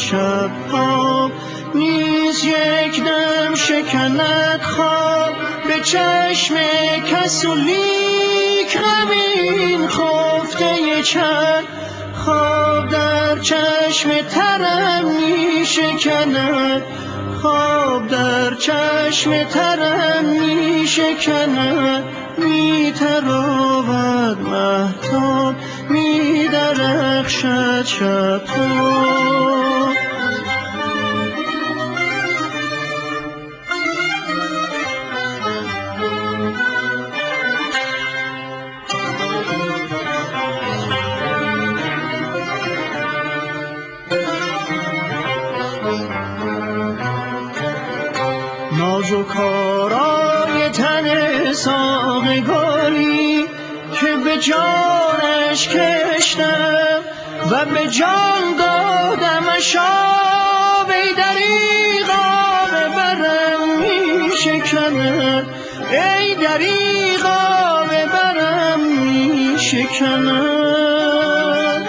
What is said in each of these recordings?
شب ها، نیز یک دم شکند خواب به چشم کس و لیک غمین خفته چند خواب در چشم ترم می شکند، خواب در چشم ترم می شکند، می تراود مهتاب، می درخشد شب تاب. نازک آرای تن ساق گلی که به جانش کشتم و به جان دادمش آب، ای دریغا به برم می شکند، ای دریغا به برم می شکند.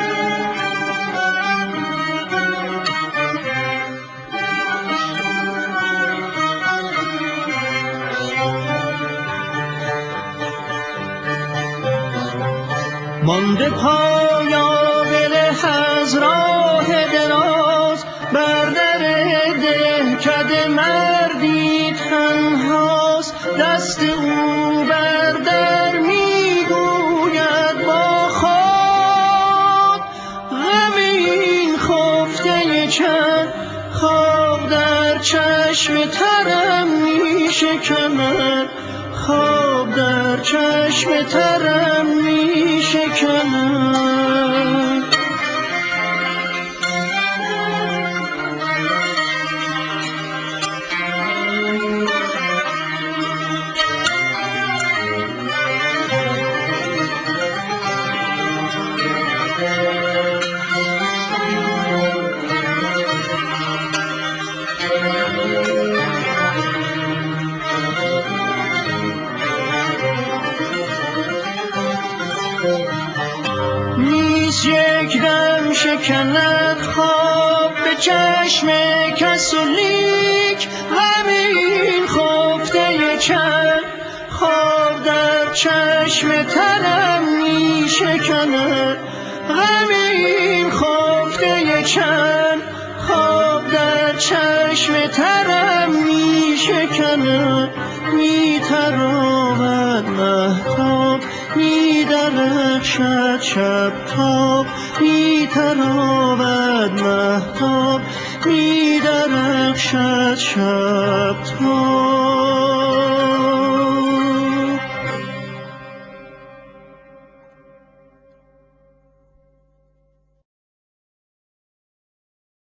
مانده پایاوله از راه دراز، بر در دهکده مردی تنهاست، دست او بر در می گوید با خود غم این خفته چند خواب در چشم ترم می شکند، خواب در چشم ترم می شکند. نیست یک دم شکند خواب به چشم کس و لیک غم این خفته چند خواب در چشم ترم می شکند، غم این خفته چند خواب در چشم ترم می شکند، می تراود مهتاب، می درخشد شب تاب، می تراود مهتاب، می درخشد شب تاب.